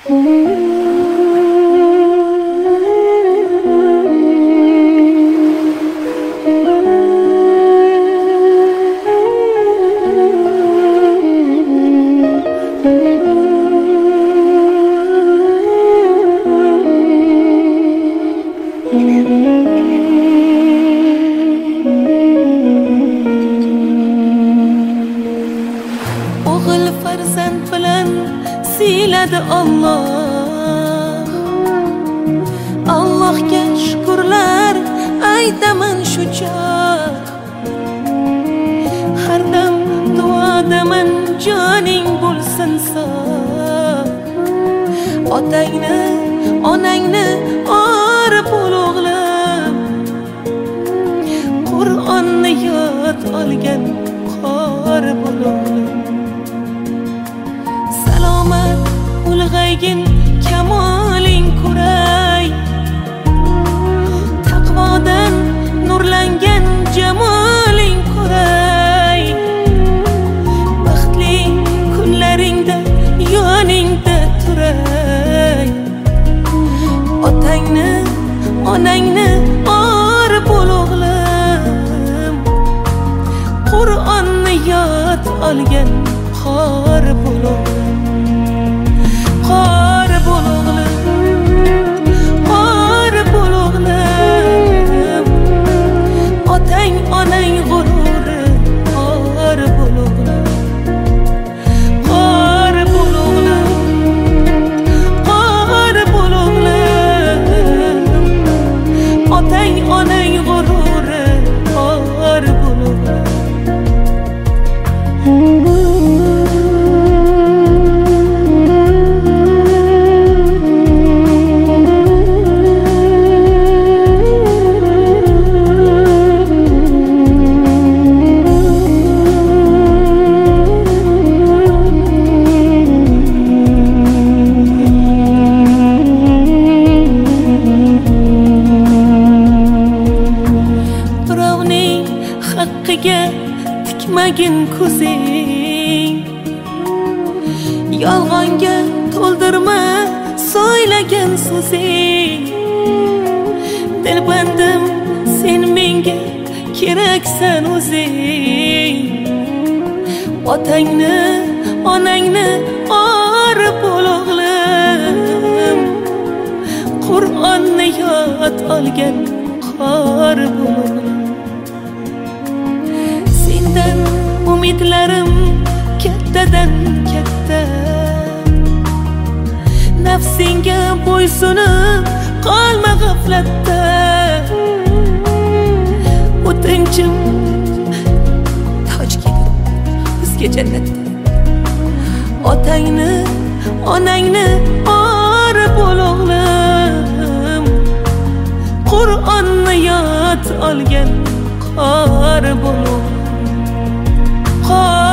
O'g'il farzand bilan siyladi Alloh. Allohga shukrlar aytaman shu chog'. Har dam duodaman joning bo'lsin sog'. Otangni, onangni orib ol o'g'lim. Qur'onni yod olgan qor bo'l o'g'lim. Salomat ulg'aygin kamoling ko'ray. Taqvodan nurlangan jamoling ko'ray. Baxtli kunlaringda yoningda turay. Otangni, onangni orib ol o'g'lim. Qur'onni yod olgan qor bo'l o'g'lim. Qor bo'l o'g'lim, qor bo'l o'g'lim. Otang onang g'ururi qor bo'l o'g'lim. Qor bo'l o'g'lim, qor bo'l o'g'lim. Otang onang g'ururi qor bo'l o'g'lim. Haqqiga tikmagin ko'zing. Yolg'onga to'ldirma so'ylagan so'zing. Dilbandim sen menga keraksan o'zing. Otangni, onangni orib ol o'g'lim. Qur'onni yod olgan qor bo'l o'g'lim. Umidlarim kattadan katta. Nafsinga bo'ysunib qolma g'aflatda. O'tinchim toj kiydim bizga jannatda. Otangni, onangni orib ol o'g'lim. Qur'onni yod olgan qor bo'l o'g'lim.